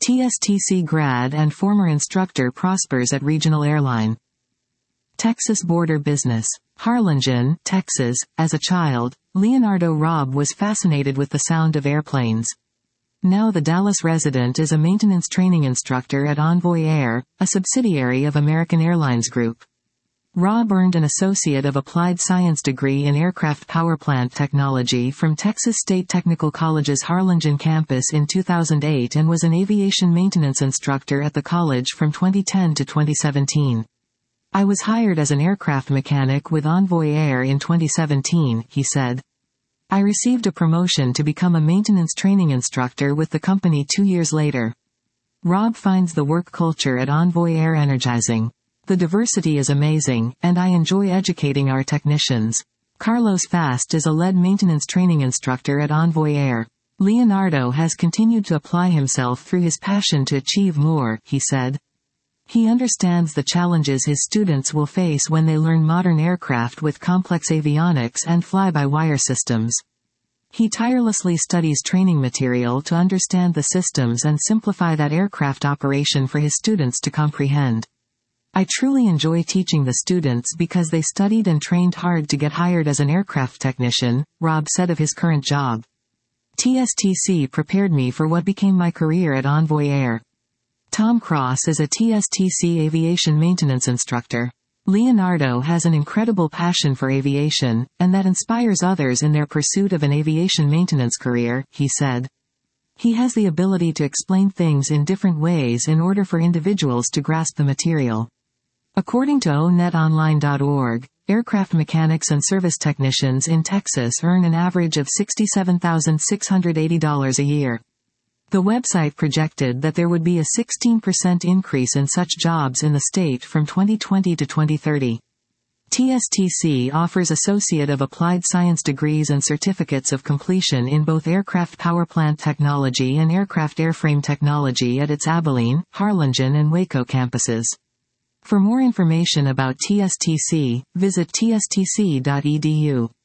TSTC grad and former instructor prospers at regional airline. Texas border business. Harlingen, Texas. As a child, Leonardo Robb was fascinated with the sound of airplanes. Now the Dallas resident is a maintenance training instructor at Envoy Air, a subsidiary of American Airlines Group. Robb earned an Associate of Applied Science degree in Aircraft Powerplant Technology from Texas State Technical College's Harlingen campus in 2008 and was an aviation maintenance instructor at the college from 2010 to 2017. I was hired as an aircraft mechanic with Envoy Air in 2017, he said. I received a promotion to become a maintenance training instructor with the company 2 years later. Robb finds the work culture at Envoy Air energizing. The diversity is amazing, and I enjoy educating our technicians. Carlos Fast is a lead maintenance training instructor at Envoy Air. Leonardo has continued to apply himself through his passion to achieve more, he said. He understands the challenges his students will face when they learn modern aircraft with complex avionics and fly-by-wire systems. He tirelessly studies training material to understand the systems and simplify that aircraft operation for his students to comprehend. I truly enjoy teaching the students because they studied and trained hard to get hired as an aircraft technician, Robb said of his current job. TSTC prepared me for what became my career at Envoy Air. Tom Cross is a TSTC aviation maintenance instructor. Leonardo has an incredible passion for aviation, and that inspires others in their pursuit of an aviation maintenance career, he said. He has the ability to explain things in different ways in order for individuals to grasp the material. According to onetonline.org, aircraft mechanics and service technicians in Texas earn an average of $67,680 a year. The website projected that there would be a 16% increase in such jobs in the state from 2020 to 2030. TSTC offers Associate of Applied Science degrees and certificates of completion in both aircraft powerplant technology and aircraft airframe technology at its Abilene, Harlingen and Waco campuses. For more information about TSTC, visit tstc.edu.